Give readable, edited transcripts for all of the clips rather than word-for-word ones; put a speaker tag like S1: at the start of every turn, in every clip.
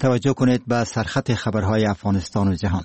S1: توجه کنید به سرخط خبرهای افغانستان و جهان.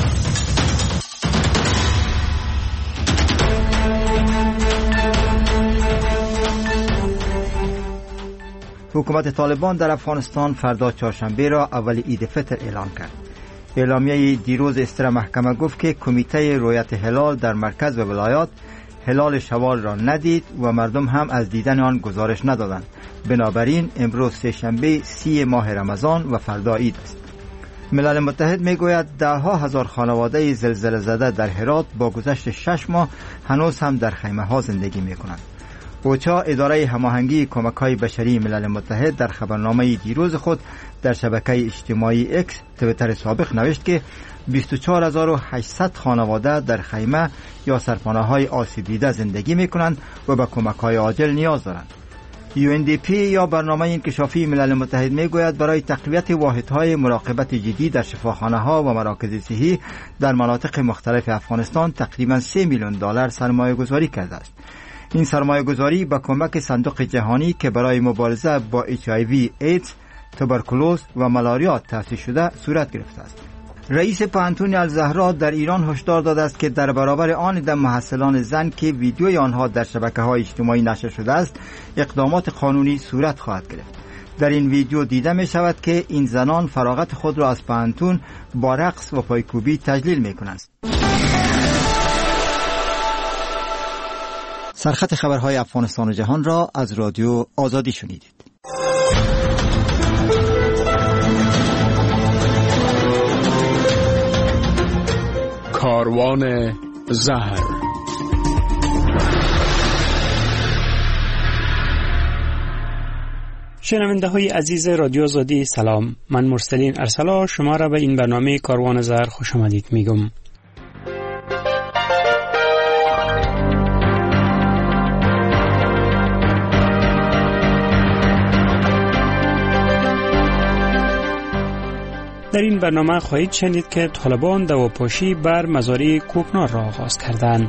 S1: حکومت طالبان در افغانستان فردا چهارشنبه را اول عید فطر اعلان کرد. اعلامیه دیروز استر محکمه گفت که کمیته رؤیت هلال در مرکز و ولایات هلال شوال را ندید و مردم هم از دیدن آن گزارش ندادند. بنابراین امروز سه‌شنبه 30 ماه رمضان و فردا عید است. ملل متحد میگوید ده‌ها هزار خانواده زلزله زده در هرات با گذشت 6 ماه هنوز هم در خیمه ها زندگی میکنند. اوچا، اداره هماهنگی کمک‌های بشری ملل متحد، در خبرنامه دیروز خود در شبکه اجتماعی اکس توییتر سابق نوشت که 24800 خانواده در خیمه یا سرپناه‌های آسیب دیده زندگی می‌کنند و به کمک‌های عاجل نیاز دارند. UNDP یا برنامه انکشافی ملل متحد میگوید برای تقویت واحدهای مراقبت جدی در شفاخانه‌ها و مراکز صحی در مناطق مختلف افغانستان تقریباً $3 میلیون سرمایه‌گذاری کرده است. این سرمایه‌گذاری با کمک صندوق جهانی که برای مبارزه با HIV، ایدز، توبرکولوز و ملاریا تأسیس شده صورت گرفته است. رئیس پانتون الزهرا در ایران هشدار داده است که در برابر آن عده محصلان زن که ویدیوی آنها در شبکه‌های اجتماعی نشر شده است، اقدامات قانونی صورت خواهد گرفت. در این ویدیو دیده می شود که این زنان فراغت خود را از پانتون با رقص و پایکوبی تجلیل می کنند. سرخط خبرهای افغانستان و جهان را از رادیو آزادی شنیدید.
S2: کاروان زهر.
S3: شنونده های عزیز رادیو آزادی سلام، من مرسلین ارسلا شما را به این برنامه کاروان زهر خوش آمدید میگم. در این برنامه خواهید شنید که طالبان دواپاشی بر مزاری کوکنار را آغاز کردند.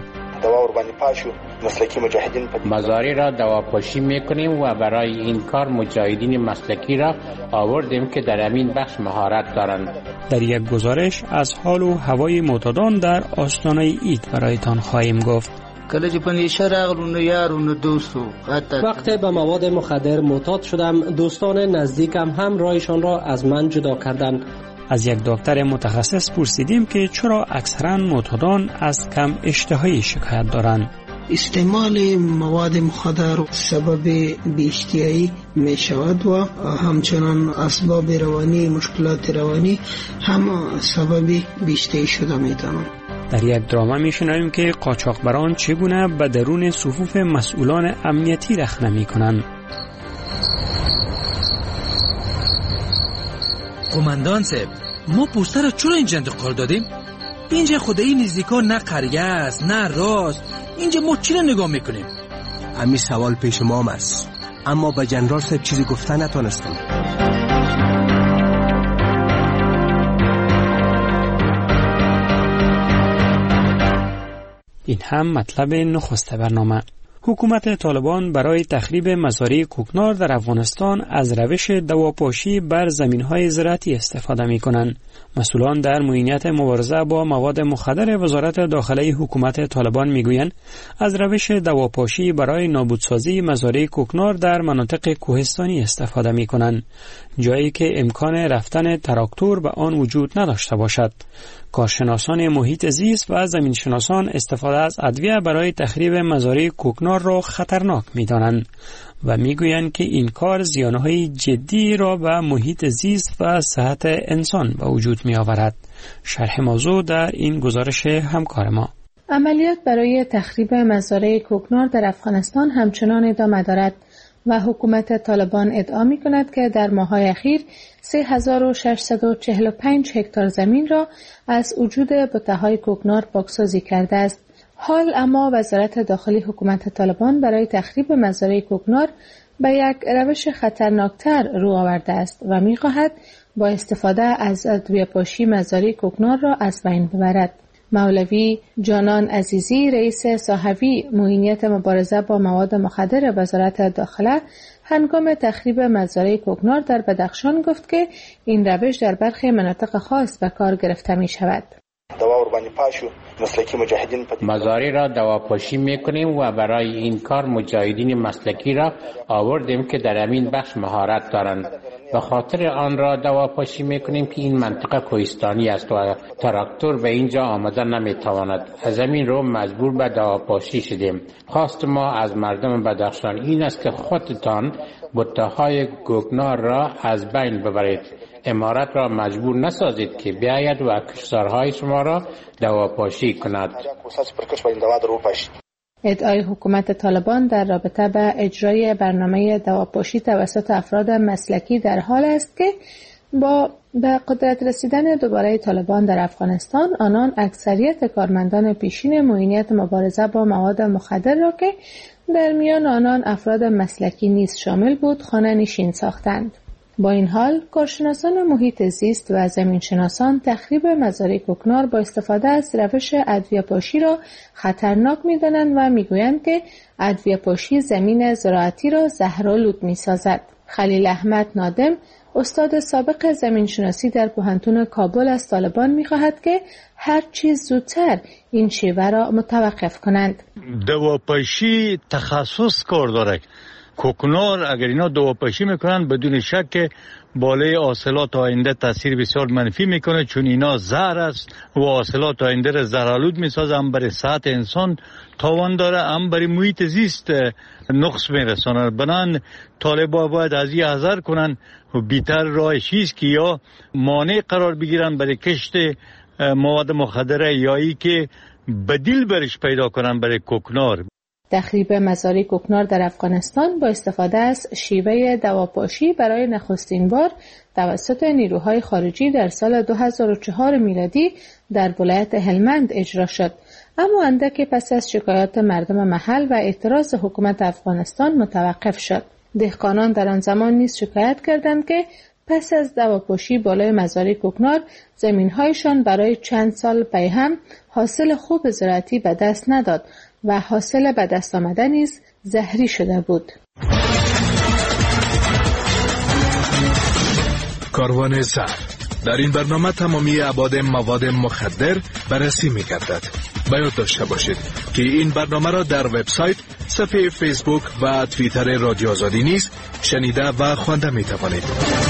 S4: مزاری را دواپاشی میکنیم و برای این کار مجاهدین مسلکی را آوردیم که در همین بخش مهارت دارند.
S3: در یک گزارش از حال و هوای معتادان در آستانه عید برایتان خواهیم گفت.
S5: وقتی به مواد مخدر معتاد شدم، دوستان نزدیکم هم رایشان را از من جدا کردند.
S3: از یک دکتر متخصص پرسیدیم که چرا اکثرا معتادان از کم اشتهایی شکایت دارند.
S6: استعمال مواد مخدر سبب بی‌اشتهایی می شود و همچنان اسباب روانی، مشکلات روانی هم سبب بی‌اشتهایی شده می توانند.
S3: در یک دراما میشنویم که قاچاقبران چگونه به درون صفوف مسئولان امنیتی رخنه میکنند.
S7: قماندان صاحب، ما پوسته را چرا اینجا انتقال دادیم؟ اینجا خدایی نزدیکا نه قریه است نه راست. اینجا ما چی را نگاه میکنیم؟
S8: همین سوال پیش ما است، اما به جنرال صاحب چیزی گفتن نتونستم.
S3: این هم مطلب نخست برنامه. حکومت طالبان برای تخریب مزارع کوکنار در افغانستان از روش دواپاشی بر زمین‌های زراعتی استفاده می‌کنند. مسئولان در معینیت مبارزه با مواد مخدر وزارت داخلی حکومت طالبان می‌گویند از روش دواپاشی برای نابودسازی مزارع کوکنار در مناطق کوهستانی استفاده می‌کنند، جایی که امکان رفتن تراکتور به آن وجود نداشته باشد. کارشناسان محیط زیست و زمینشناسان استفاده از ادویه برای تخریب مزارع کوکنار را خطرناک می‌دانند و می‌گویند که این کار زیانهای جدی را به محیط زیست و صحت انسان به وجود می‌آورد. شرح موضوع در این گزارش همکار ما.
S9: عملیات برای تخریب مزارع کوکنار در افغانستان همچنان ادامه دارد و حکومت طالبان ادعا می‌کند که در ماه‌های اخیر 3645 هکتار زمین را از وجود بته‌های کوکنار پاکسازی کرده است. حال اما وزارت داخلی حکومت طالبان برای تخریب مزارع کوکنار به یک روش خطرناکتر رو آورده است و می‌خواهد با استفاده از ادویه‌پاشی مزارع کوکنار را از بین ببرد. مولوی جانان عزیزی، رئیس صاحبی معینیت مبارزه با مواد مخدر وزارت داخله، هنگام تخریب مزارع کوکنار در بدخشان گفت که این روش در برخی مناطق خاص به کار گرفته می شود.
S4: مزارع را دواپاشی میکنیم و برای این کار مجاهدین مسلکی را آوردیم که در همین بخش مهارت دارند. به خاطر آن را دواپاشی میکنیم که این منطقه کوهستانی است و تراکتور به اینجا آمده نمیتواند. از همین رو مجبور به دواپاشی شدیم. خواست ما از مردم بدخشان این است که خودتان بته‌های کوکنار را از بین ببرید. امارت را مجبور نسازید که بیاید و کشتزارهای شما را دواپاشی کند.
S9: ادعای حکومت طالبان در رابطه با اجرای برنامه دواپاشی توسط افراد مسلکی در حال است که با به قدرت رسیدن دوباره طالبان در افغانستان آنان اکثریت کارمندان پیشین معینیت مبارزه با مواد مخدر را که در میان آنان افراد مسلکی نیز شامل بود خانه نشین ساختند. با این حال کارشناسان محیط زیست و زمینشناسان تخریب مزارع کوکنار با استفاده از روش ادویه‌پاشی را خطرناک می‌دانند و می‌گویند که ادویه‌پاشی زمین زراعتی را زهرآلود می‌سازد. خلیل احمد نادم استاد سابق زمینشناسی در پوهنتون کابل از طالبان می‌خواهد که هر چیز زودتر این شیوه را متوقف کنند.
S2: دواپاشی تخصص کار دارد. کوکنار اگر اینا دواپاشی میکنن بدون شک بالای حاصلات آینده تاثیر بسیار منفی میکنه، چون اینا زهر است و حاصلات آینده را زهرآلود میسازه. هم برای صحت انسان تاوان داره، هم برای محیط زیست نقص میرسانه. بنان طالبان باید از این حذر کنن و بیتر راه چیز که یا مانع قرار بگیرن برای کشت مواد مخدره یا ای که بدیل برش پیدا کنن برای کوکنار.
S9: تخریب مزارع کوکنار در افغانستان با استفاده از شیوه دواپاشی برای نخستین بار توسط نیروهای خارجی در سال 2004 میلادی در ولایت هلمند اجرا شد، اما اندکی پس از شکایات مردم محل و اعتراض حکومت افغانستان متوقف شد. دهقانان در آن زمان نیز شکایت کردند که پس از دواپاشی بالای مزارع کوکنار زمین‌هایشان برای چند پی هم حاصل خوب زراعتی به دست نداد و حاصل به دست آمده نیز زهری شده بود.
S10: کاروان زهر. در این برنامه تمامی ابعاد مواد مخدر بررسی می‌گردد. باید داشته باشید که این برنامه را در وبسایت، صفحه فیسبوک و توییتر رادیو آزادی نیز شنیده و خوانده می‌توانید.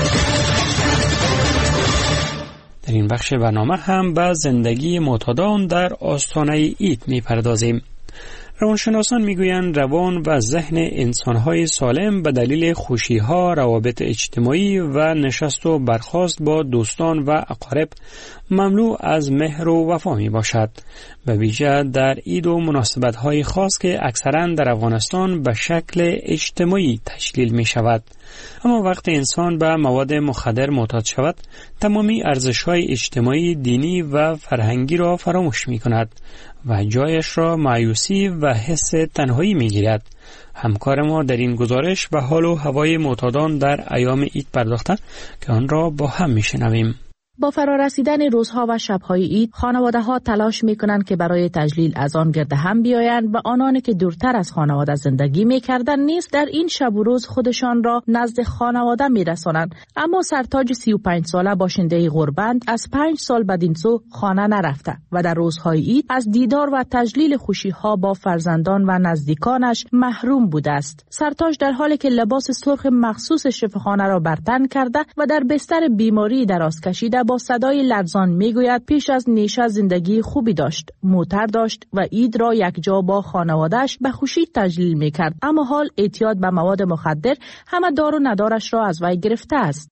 S3: در این بخش برنامه هم به زندگی معتادان در آستانه عید می‌پردازیم. روانشناسان میگویند روان و ذهن انسان‌های سالم به دلیل خوشی‌ها، روابط اجتماعی و نشست و برخاست با دوستان و اقارب مملو از مهر و وفا می باشد. به ویژه در عید و مناسبت‌های خاص که اکثراً در افغانستان به شکل اجتماعی تشکیل می شود. اما وقتی انسان به مواد مخدر معتاد شود، تمامی ارزش‌های اجتماعی، دینی و فرهنگی را فراموش می کند و جایش را مایوسی و حس تنهایی می گیرد. همکار ما در این گزارش به حال و هوای معتادان در ایام عید پرداخته که آن را با هم می شنویم.
S11: با فرارسیدن روزها و شبهای عید، خانواده‌ها تلاش می‌کنند که برای تجلیل از آن گرد هم بیایند و آنانی که دورتر از خانواده زندگی می‌کردند نیز در این شب و روز خودشان را نزد خانواده می‌رسانند. اما سرتاج 35 ساله باشنده غربند از 5 سال بدین سو خانه نرفته و در روزهای عید از دیدار و تجلیل خوشی‌ها با فرزندان و نزدیکانش محروم بوده است. سرتاج در حالی که لباس سرخ مخصوص شفاخانه را بر تن کرده و در بستر بیماری دراز کشیده با صدای لرزان میگوید پیش از نیشه زندگی خوبی داشت، موتر داشت و عید را یک جا با خانواده‌اش به خوشی تجلیل میکرد، اما حال اعتیاد به مواد مخدر همه دار و ندارش را از وی گرفته است.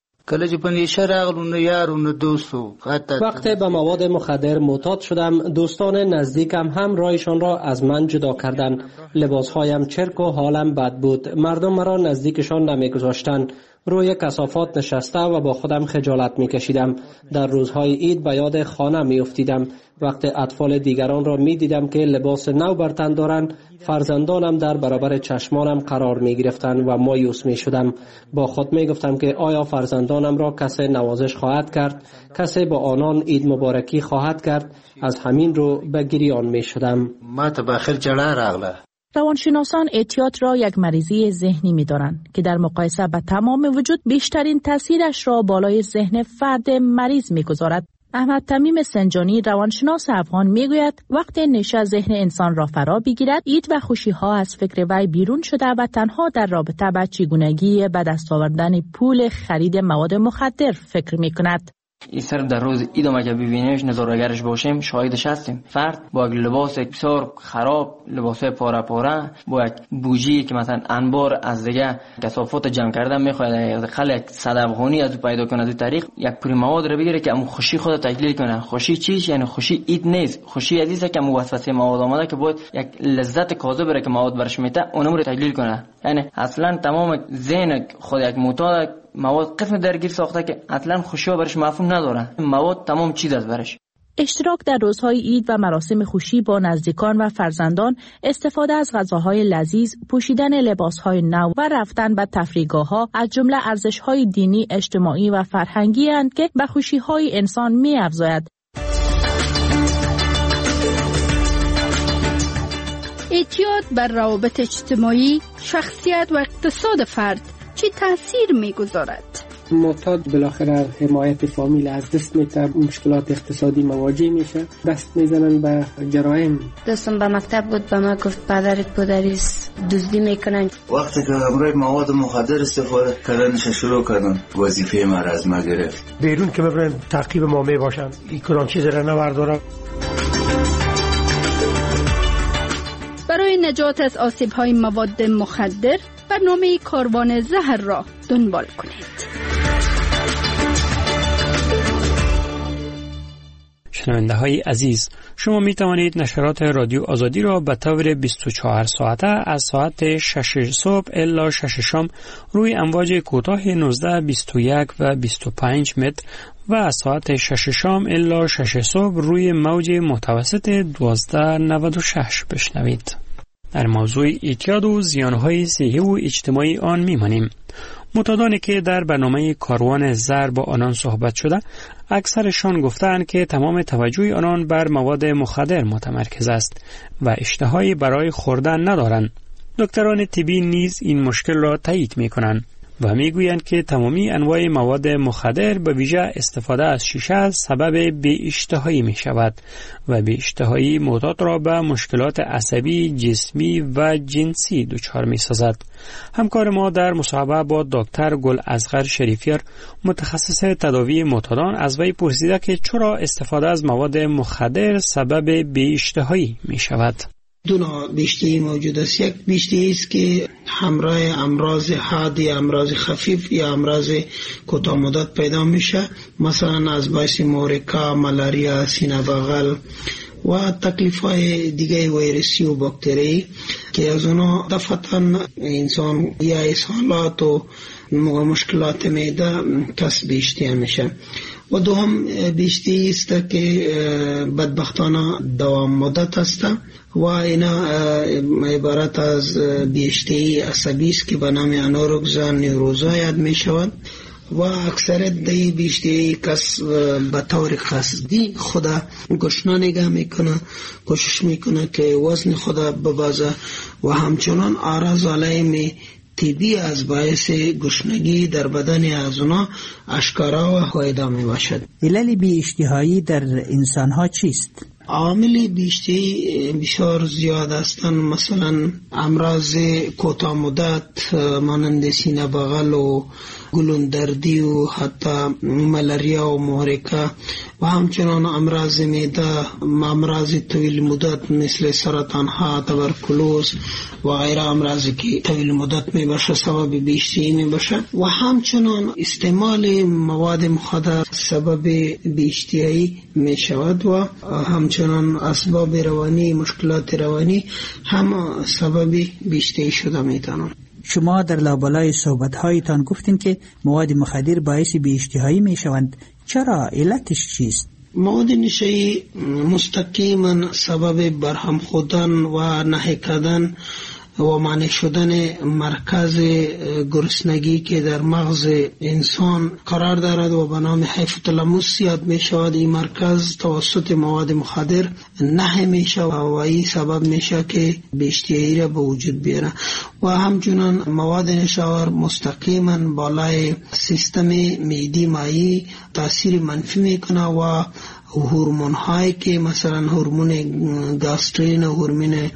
S5: وقتی به مواد مخدر معتاد شدم، دوستان نزدیکم هم رایشان را از من جدا کردند. لباسهایم چرک و حالم بد بود. مردم مرا نزدیکشان نمیگذاشتند. روی کثافات نشسته و با خودم خجالت میکشیدم. در روزهای عید به یاد خانه میافتیدم. وقتی اطفال دیگران را میدیدم که لباس نو بر تن دارند، فرزندانم در برابر چشمانم قرار میگرفتند و مایوس میشدم. با خود میگفتم که آیا فرزندانم را کسی نوازش خواهد کرد؟ کسی با آنان عید مبارکی خواهد کرد؟ از همین رو به گریان میشدم.
S12: ما ته بخیر جړه راغله.
S11: روانشناسان اعتیاد را یک مریضی ذهنی می‌دانند که در مقایسه با تمام وجود بیشترین تاثیرش را بالای ذهن فرد مریض می‌گذارد. احمد تمیم سنجانی روانشناس افغان میگوید وقتی نشه ذهن انسان را فرا بگیرد، عید و خوشی‌ها از فکر وی بیرون شده و تنها در رابطه با چگونگی به دست آوردن پول خرید مواد مخدر فکر می‌کند.
S12: این صرف در روز عید ما که ببینیمش نظاره‌گرش باشیم شاهدش هستیم. فرد با یک لباس بسیار خراب، لباسای پاره پاره، با یک بوجی که مثلا انبار از دیگه کثافات جمع کردن میخواد خلق صد افغانی از پیدا کنه، از طریق یک پول مواد رو بگیره که امو خوشی خود تجلیل کنه. خوشی چیش؟ یعنی خوشی عید نیست. خوشی عزیزه که موسوسه مواد آمده که باید یک لذت کاذب که مواد برش میته اونم رو تجلیل کنه. یعنی اصلا تمام ذهن خود یک معتاد مواد قسم درگیر ساخته که اصلا خوشی برش مفهوم نداره. مواد تمام چیز است برش.
S11: اشتراک در روزهای عید و مراسم خوشی با نزدیکان و فرزندان، استفاده از غذاهای لذیذ، پوشیدن لباسهای نو و رفتن به تفریحگاه‌ها از جمله ارزش‌های دینی، اجتماعی و فرهنگی اند که به خوشی‌های انسان می‌افزاید.
S13: اعتیاد بر روابط اجتماعی، شخصیت و اقتصاد فرد چه تأثیر می‌گذارد؟
S5: معتاد بالاخره حمایت فامیل از دست میده، مشکلات اقتصادی مواجه میشه، دست میزنن به جرایم.
S14: دوستم به مکتب بود، به ما گفت پدرت پدریست دزدی میکنن.
S15: وقتی که برای مواد مخدر استفاده کردنش شروع کردن، وظیفه ما را از ما گرفت.
S16: بیرون که ببرن تعقیب ما میباشن، این کدام چیز را نبردارم.
S13: برای نجات از آسیب‌های مواد مخدر برنامه کاروان زهر را دنبال کنید.
S3: شنونده های عزیز، شما می توانید نشرات رادیو آزادی را به طور 24 ساعته از ساعت 6 صبح الی 6 شام روی امواج کوتاه 19، 21 و 25 متر و از ساعت 6 شام الی 6 صبح روی موج متوسط 1296 بشنوید. در موضوع اعتیاد و زیانهای صحی و اجتماعی آن میمانیم. معتادانی که در برنامه کاروان زر با آنان صحبت شده، اکثرشان گفتند که تمام توجه آنان بر مواد مخدر متمرکز است و اشتهایی برای خوردن ندارند. دکتران طبی نیز این مشکل را تایید می‌کنند و میگویند که تمامی انواع مواد مخدر به ویژه استفاده از شیشه سبب بی‌اشتهایی می شود و بی‌اشتهایی معتاد را به مشکلات عصبی، جسمی و جنسی دچار می سازد. همکار ما در مصاحبه با دکتر گلاصغر شریفیار، متخصص تداوی معتادان، از وی پرسیده که چرا استفاده از مواد مخدر سبب بی‌اشتهایی می شود.
S6: دو نوع بیشتری موجود است. یک بیشتری است که همراه امراض حاد یا امراض خفیف یا امراض کوتاه مدت پیدا میشه، مثلا از باعث مورکا، ملاریا، سینه بغل و تکلیف‌های دیگه ویروسی و باکتری که از اونا دفعتاً انسان یا اسهالات و مشکلات معده کسب بیشتری میشه. و دوم بیشتری است که بدبختانه دوام مدت است و اینا عبارت از بیشتری عصبی است که به نام انورکسیا نیوروزا یاد می شود و اکثرت دی بیشتری کس به طور قصدی خدا گشنه نگاه میکنه، کوشش میکنه که وزن خدا ببازه و همچنان آراز علائم طبی از باعث گشنگی در بدن از اونا اشکارا و هایدا می باشد.
S17: علل بی اشتهایی در انسان ها چیست؟
S6: عامل بیشتری بسیار زیاد هستند، مثلا امراض کوتاه مدت مانند سینه بغل و گلوندردی و حتی ملاریا و محرکه و همچنان امراض معده، امراض طویل مدت مثل سرطان ها، تبرکلوز و غیره امراضی که طویل مدت می باشه سبب بیشتری می باشه و همچنان استعمال مواد مخدر سبب بیشتری می شود و همچنان اسباب روانی، مشکلات روانی هم سبب بیشتری شده می تانند.
S17: شما در لابلای صحبت‌هایتان گفتین که مواد مخدر باعث بی‌اشتهایی می‌شوند. چرا؟ علتش چیست؟
S6: مواد نشایی مستقیما سبب برهم خوردن و نهی کردن و مانع شدن مرکز گرسنگی که در مغز انسان قرار دارد و به نام هایپوتالاموس یاد می شود. این مرکز توسط مواد مخدر نه می شود و این سبب می شود که بی‌اشتهایی را به وجود بیاره و همچنان مواد نشاور مستقیما بالای سیستم معده مایع تاثیر منفی میکنه و هورمون هایی که مثلا هورمون گاسترین و هورمون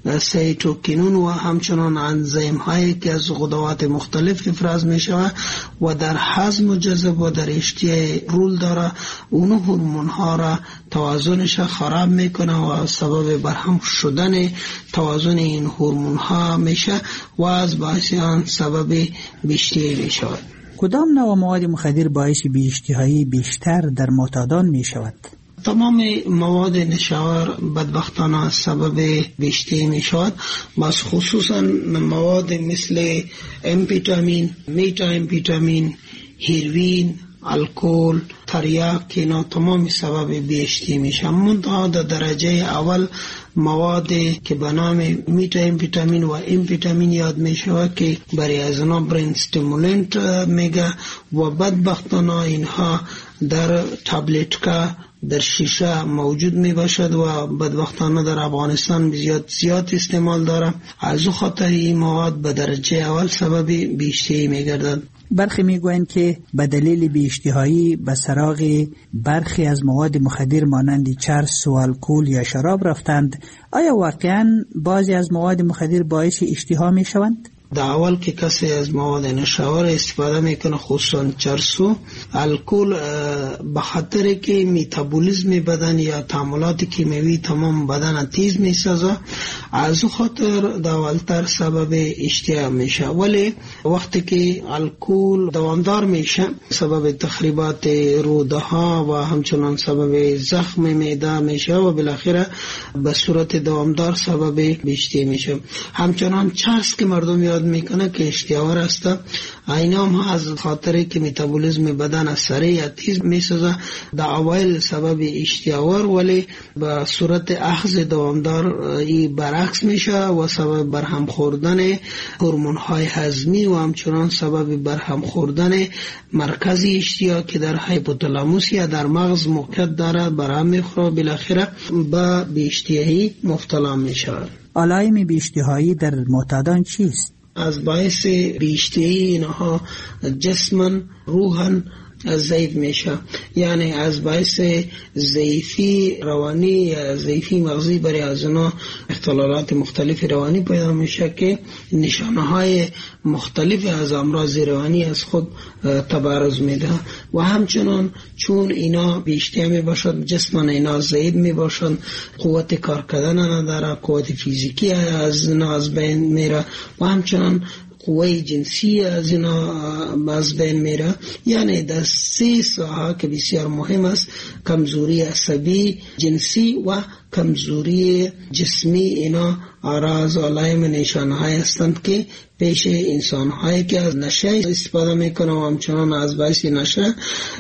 S6: سیتوکینون و همچنان انزیم هایی که از غدوات مختلف افراز می شود و در هضم و جذب و در اشتها رول داره، اون هورمون ها را توازنش خراب میکنه و سبب برهم شدن توازن این هورمون ها میشه و از باعث آن سبب بی‌اشتهایی می شود.
S17: کدام نوع مواد مخدر باعث بی‌اشتهایی بیشتر در معتادان می شود؟
S6: تمام مواد نشاور بدبختانه سبب بی‌اشتهایی می شود، بس خصوصا مواد مثل امفیتامین، میتا امفیتامین، هیروین، الکل، تریاک که اینا تمام سبب بی‌اشتهایی می شود. منتها در درجه اول مواد که به نام میتا امفیتامین و امفیتامین یاد می شود که برای از اینا برین استیمولنت میگه و بدبختانه اینها در تابلت که در شیشه موجود می باشد و بدبختانه در افغانستان زیاد استعمال داره. از خاطر این مواد به درجه اول سبب بی‌اشتهایی می گردد.
S17: برخی می گویند که به دلیل بی‌اشتهایی به سراغ برخی از مواد مخدر مانند چرس و الکل یا شراب رفتند. آیا واقعا بعضی از مواد مخدر باعث اشتها می شوند؟
S6: در اول که کسی از مواد نشاور استفاده میکنه خصوصا چرس و الکل به خاطر که میتابولیزم بدن یا تعاملات کیمیایی تمام بدن تیز میسازه، از خاطر در اولتر سبب اشتها میشه. ولی وقتی که الکل دوامدار میشه سبب تخریبات روده ها و همچنان سبب زخم معده میشه و بالاخره به صورت دوامدار سبب بی‌اشتهایی میشه. همچنان چرس که مردم یاد میکنه که اشتهاور است، اینا هم از خاطر که میتابولیزم بدن سریع تیز میسازه در اوایل سبب اشتهاور، ولی به صورت اخذ دوامدار این برعکس میشه و سبب برهم خوردن هورمون های هضمی و همچنان سبب برهم خوردن مرکز اشتها که در هایپوتالاموس یا در مغز موقعیت داره برهم میخوره، بالاخره به بی‌اشتهایی مبتلا میشه.
S17: علائم بی‌اشتهایی در معتادان چیست؟
S6: از باعث بی‌اشتهایی اینها جسماً روحاً ضعیف میشه، یعنی از باعث ضعیفی روانی یا ضعیفی مغزی برای از اینا اختلالات مختلف روانی پیدا میشه که نشانه های مختلف از امراض روانی از خود تبرز میده و همچنان چون اینا بیشتر می باشد جسمان اینا ضعیف می باشد، قوت کار کردن نداره، قوت فیزیکی از بین میره و همچنان قوه جنسی از اینا از بین میره. یعنی در 3 ساحه که بسیار مهم است، کمزوری عصبی، جنسی و کمزوری جسمی، اینا آراز و علائم نشانه‌های هستند که پیش انسان‌هایی که از نشه استفاده میکنه و همچنان از باعث نشه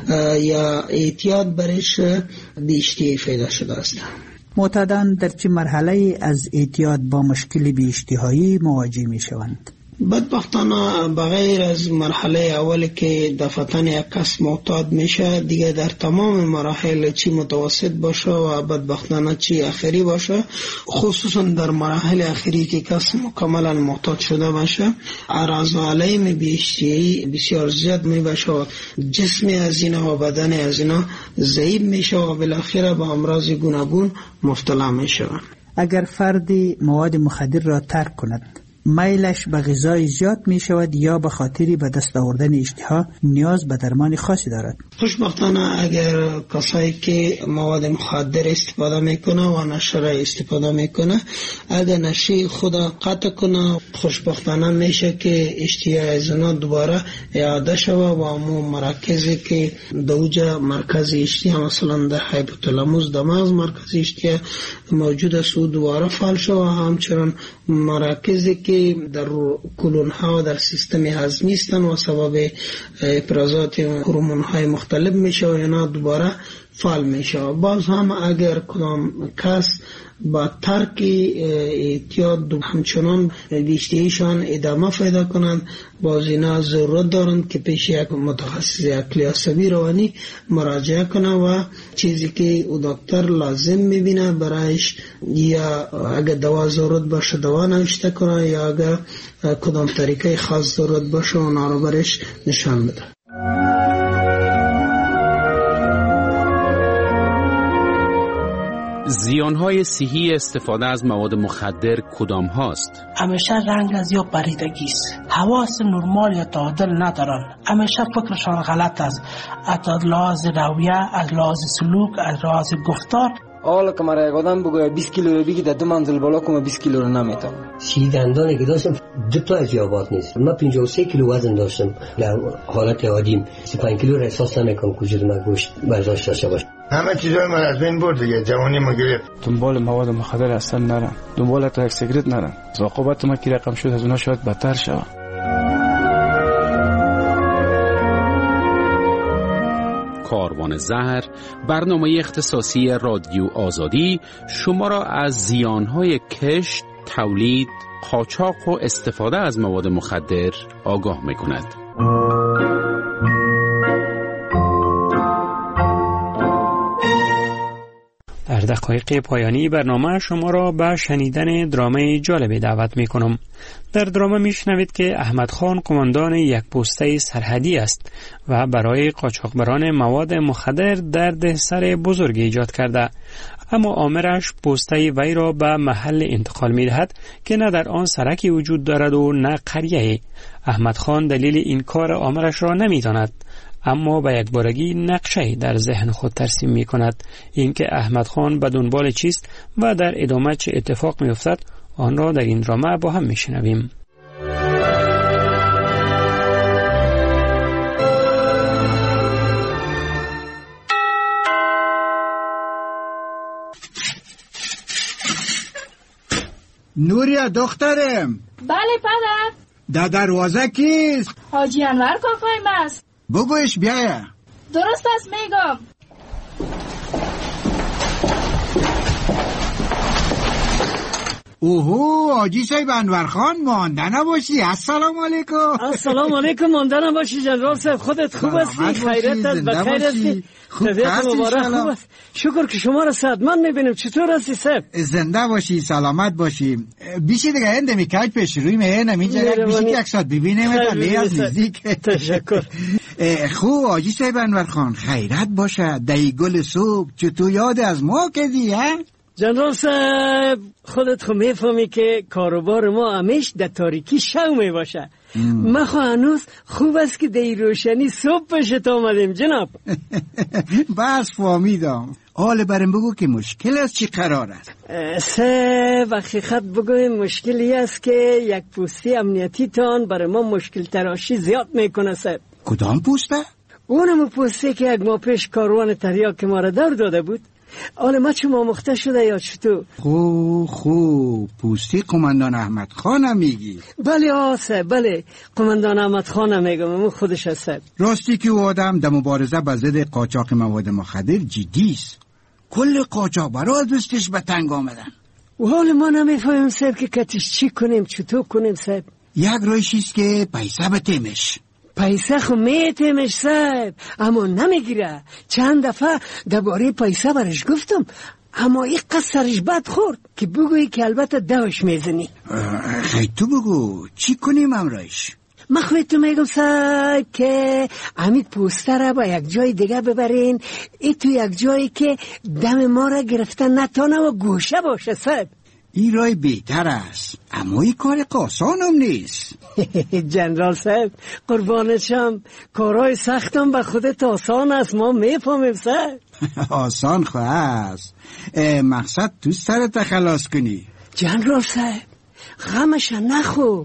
S6: یا اعتیاد برش بی‌اشتهایی پیدا شده است.
S17: معتادان در چه مرحله از اعتیاد با مشکل بی‌اشتهایی مواجه میشوند؟
S6: بدبختانه بغیر از مرحله اولی که دفعتاً یک کس معتاد میشه، دیگه در تمام مراحل چی متوسط باشه و بدبختانه چی آخری باشه، خصوصا در مراحل آخری که کس مکملا معتاد شده باشه، اعراض و علائم بی‌اشتهایی بسیار زیاد می باشه و جسم از اینا و بدن از اینا ضعیف میشه و بالاخره به امراض گوناگون مبتلا میشه.
S17: اگر فردی مواد مخدر را ترک کند، میلش به غذای زیاد می شود یا به خاطری به دست آوردن اشتها نیاز به درمان خاصی دارد؟
S6: خوشبختانه اگر کسایی که مواد مخدر استفاده میکنه و نشه را استفاده میکنه، اگر نشه خود قطع کنه، خوشبختانه میشه که اشتها از اونا دوباره اعاده شود و همون مراکزی که دوجه مرکز اشتها مثلا در هایپوتالاموس در مغز مرکز اشتها موجود است و دوباره فعال شود و همچنان مراکزی که در کلون ها و در سیستم هضمی هستند و سبب افرازات هورمون های مختلف میشه و اینا دوباره فعال میشه. باز هم اگر کدام کس با ترک اعتیاد همچنان بیشتریشان ادامه پیدا کنند، باز اینا ضرورت دارند که پیش یک متخصص عقلی عصبی روانی مراجعه کنه و چیزی که او دکتر لازم میبینه برایش، یا اگر دوا ضرورت باشه دوا نوشته کنه، یا اگر کدام طریقه خاص ضرورت باشه اونا رو برایش نشان بده.
S18: زیانهای صحی استفاده از مواد مخدر کدام هاست؟
S19: همیشه رنگ از یا پریدگی است، حواس نرمال یا تعادل ندارن، همیشه فکرشان غلط است، از لحاظ رویه، از لحاظ سلوک، از لحاظ گفتار.
S12: حالا که مرا یک آدم بگوید 20 کیلو رو بگی در 2 منزل بالا کنم 20 کیلو رو نمیتونم.
S20: دندانی که داشتم 2 تا اضافات نیست. من 53 کیلو وزن داشتم در حالت عادیم. 35 کیلو را احساس نمیکنم وجود من گوشت برداشت داشته باشه.
S21: همه چیزای من از بین برد دیگه، جوانی ما گرفت.
S22: دنبال مواد مخدر اصلا نرم، دنبال تا یک سیگرت نرم. عاقبت ما که رقم شد از اونها شاید بدتر شود.
S18: کاروان زهر، برنامه اختصاصی رادیو آزادی شما را از زیانهای کشت، تولید، قاچاق و استفاده از مواد مخدر آگاه می‌کند.
S3: در دقایق پایانی برنامه شما را به شنیدن درامه جالبی دعوت می کنم. در درامه می شنوید که احمد خان قماندان یک پسته سرحدی است و برای قاچاقبران مواد مخدر دردسر بزرگ ایجاد کرده، اما آمرش پسته وی را به محل انتقال می دهد که نه در آن سرکی وجود دارد و نه قریه. احمد خان دلیل این کار آمرش را نمی داند، اما به یک بارگی نقشه‌ای در ذهن خود ترسیم می کند. اینکه احمد خان به دنبال چیست و در ادامه چه اتفاق می افتد آن را در این درامه با هم می شنویم.
S23: نوریا دخترم.
S24: بله پدر.
S23: در دروازه کیست؟
S24: حاجی انور کاکایم است.
S23: بگویش بیایه.
S24: درست است میگم.
S23: اوهو حاجی صاحب انور خان، مانده نباشی. السلام علیکم.
S25: السلام علیکم. مانده نباشی جنرال صاحب. خودت خوب هستی؟ خیرت است؟ بخیر هستی؟ طبیعت مبارک خوب است؟ شکر که شما را صحتمند میبینیم. چطور هستی صاحب؟
S23: زنده باشی، سلامت باشی. بیشی دیگه هنده میکاج پیش روی مهنم اینجا بیشی که یک ساعت ببینیم تا از نزدیک.
S25: تشکر.
S23: خوب حاجی صاحب انور خان، خیرت باشه. دایی گل صبح چطور یاد از ما کردی ها؟
S25: جنرال صاحب خودت خو میفهمی که کاروبار ما همیش در تاریکی شو می باشه. ما خو هنوز خوب است که در روشنی صبح پیشت آمدیم جناب.
S23: بس فهمیدم. حال برم بگو که مشکل است چی قرار است؟
S25: صاحب حقیقت بگویم مشکلی است که یک پوسته امنیتی تان برای ما مشکل تراشی زیاد میکنه صاحب.
S23: کدام پوسته؟
S25: اونم پوسته که یک ماه پیش کاروان تریاک ما را دور داده بود. آله ما چه مامخته شده یا چطور؟
S23: خوب پوستی قماندان احمد خانم میگی؟
S25: بله آسه، بله قماندان احمد خانم میگم، اون خودش هست.
S23: راستی که او آدم در مبارزه با ضد قاچاق مواد مخدر جدی است. کل قاچاق برای از دستش به تنگ آمدن.
S25: و حال ما نمیفهمیم صاحب که کتش چی کنیم، چطور کنیم صاحب.
S23: یک راهیست که پیسه بتیمش.
S25: پیسه خو میتیمش صاحب، اما نمیگیره. چند دفعه درباره پیسه برش گفتم، اما این قصد سرش بد خورد که بگویی که البته دوش میزنی.
S23: خیلی تو بگو چی کنیم امرایش؟
S25: من خواهی تو میگم صاحب که امید پوسته را با یک جای دیگه ببرین، ای تو یک جایی که دم ما را گرفتن نتانه و گوشه باشه صاحب.
S23: این رای بهتر است، اما این کار آسانم نیست.
S25: جنرال صاحب قربانشم، کارهای سختم به خودت آسان است، ما میفهمیم صاحب.
S23: آسان خواه است، مقصد تو سرت خلاص کنی.
S25: جنرال صاحب غمش نخو،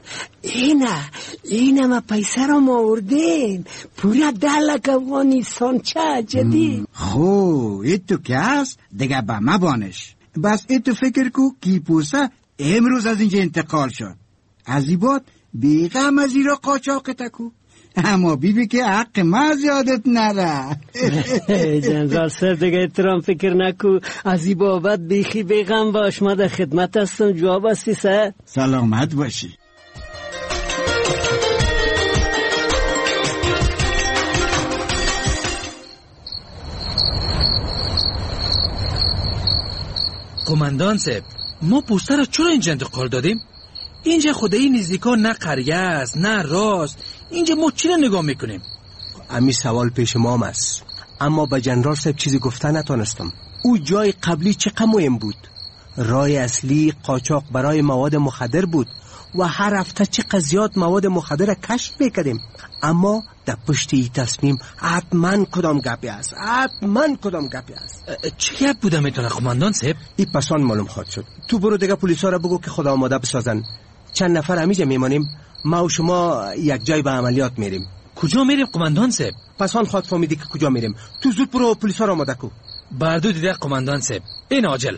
S25: اینه ما پیسه را ما آوردیم، پورا 10 لک افغانستان چه جدید.
S23: خو ایتو که هست دیگه به ما بانش. بس ایتو فکر کو کی پوسه امروز از اینجا انتقال شد، از این بعد بیغم از این را قاچاق تکو. اما بیبی که حق ما زیادت نره.
S25: جنرال سر دیگه احترام فکر نکو، از این بابت بیخی بیغم باش، ما در خدمت هستم. جواب هستی سر؟
S23: سلامت باشی.
S1: قماندان صاحب، ما پوستر را چرا اینجا انتقال دادیم؟ اینجا خدایی نزدیکا نه قریه است نه راست. اینجا ما چی را نگاه میکنیم؟
S2: امی سوال پیش ما است، اما به جنرال صاحب چیزی گفته نتونستم. او جای قبلی چقدر مهم بود. راه اصلی قاچاق برای مواد مخدر بود و هر هفته چقدر زیاد مواد مخدر را کشف میکردیم. اما در پشت این تصمیم حتما کدام گپی است،
S1: چه گپ بوده میتونه قماندان صاحب؟
S2: این پسان معلوم خواهد شد. تو برو دیگه پلیسا را بگو که خدا آماده بسازن. چند نفر همیجا میمانیم، ما و شما یک جای به عملیات میریم.
S1: کجا میریم قماندان صاحب؟
S2: پسان خواهد فهمیدی که کجا میریم. تو زود برو پلیسا را آماده کو.
S1: بردو دیده قماندان صاحب، این عاجل.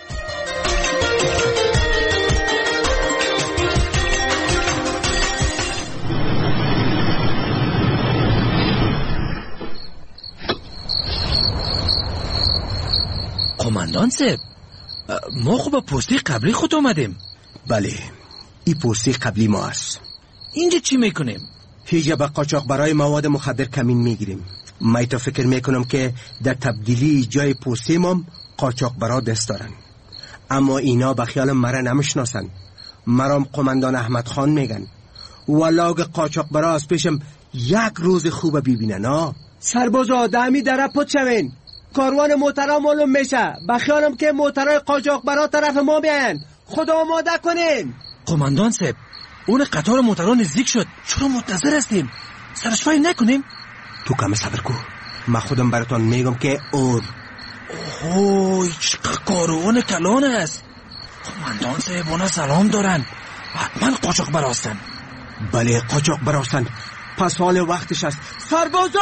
S1: قماندان صاحب، ما خوب پستی قبلی خود آمدیم.
S2: بله، این پستی قبلی ما است.
S1: اینجا چی میکنیم؟
S2: هیچ به قاچاق برای مواد مخدر کمین میگیریم. من تا فکر میکنم که در تبدیلی جای پستی ما قاچاق برا دست دارن، اما اینا به خیال مرا نمیشناسن. مرام قماندان احمد خان میگن. ولاگ قاچاق برا از پیشم یک روز خوب ببینن. سرباز آدمی در پت شوین، کاروان موترا معلوم میشه. بخیالم که موترای قاچاق برا طرف ما بیاین. خدا آماده کنین.
S1: قماندان صاحب، اون قطار موترا نزدیک شد. چرا منتظر هستیم؟ سرشفایی نکنیم؟
S2: تو کم صبر کو، من خودم براتون میگم که
S1: اوه چقدر کاروان کلان است. قماندان صاحب اونا سلام دارن، حتما قاچاق براستن.
S2: بله قاچاق براستن، پس حال وقتش است. سربازا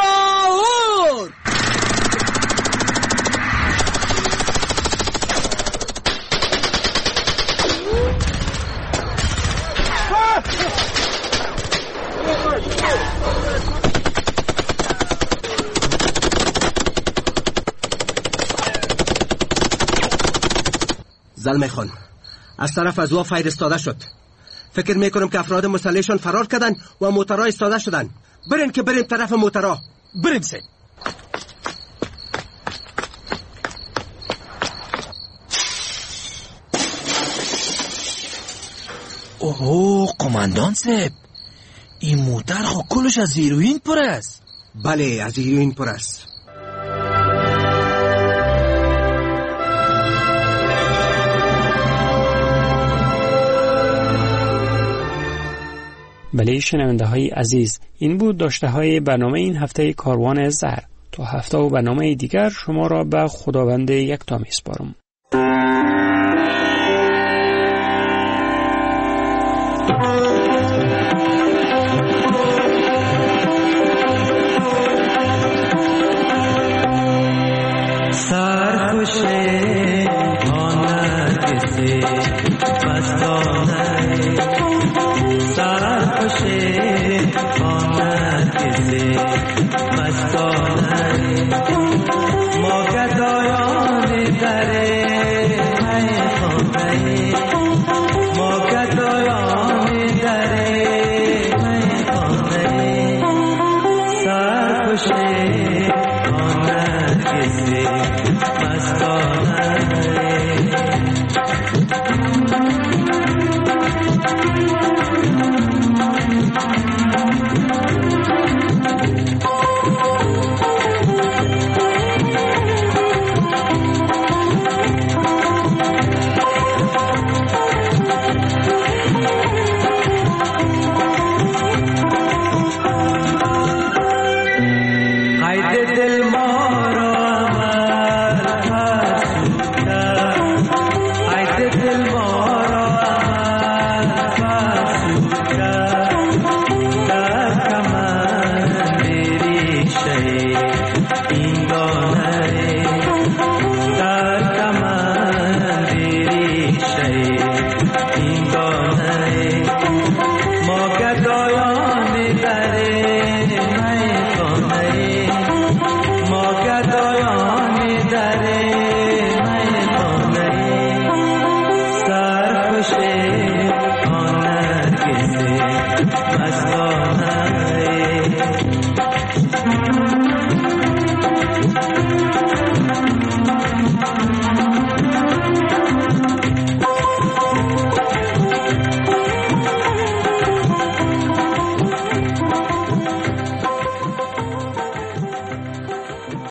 S2: زلمه خان، از طرف از وا فایر استاده شد. فکر میکنم که افراد مسلحشان فرار کردن و موترها استاده شدن. برین که بریم طرف موترها.
S1: بریم سید. اوه قماندان صاحب، این موتر خو کلش از هیروئین پر است.
S2: بله از هیروئین پر است.
S3: بله شنونده های عزیز، این بود داشته های برنامه این هفته کاروان زهر. تا هفته و برنامه دیگر شما را به خداوند یکتا میسپارم.
S4: Masta